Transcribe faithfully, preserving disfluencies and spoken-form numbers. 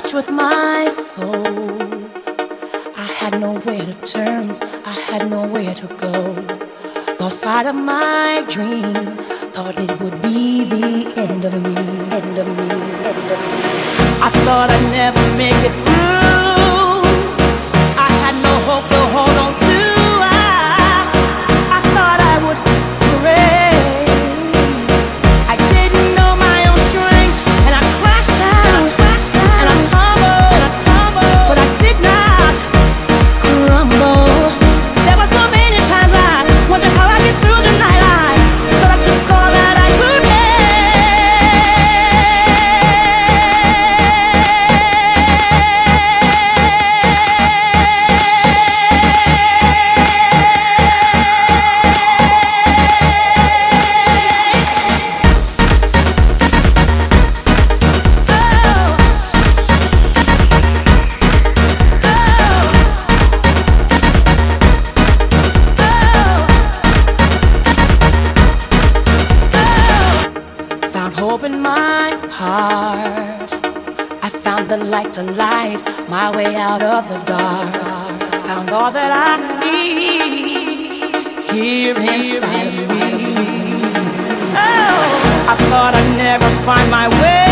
touch with my soul. I had nowhere to turn, I had nowhere to go. Lost sight of my dream, thought it would be the end of me, end of me, end of me. I thought I'd never make it through. I had no hope to hold on to. I, I thought I would break. I didn't know my own strength, and I crashed down, and I tumbled, but I did not crumble. There were so many times I wondered how I'd get through the night. I thought I took all that I could take. Found hope in my heart. I found the light to light my way out of the dark. Found all that I need here inside of me. Oh, I thought I'd never find my way.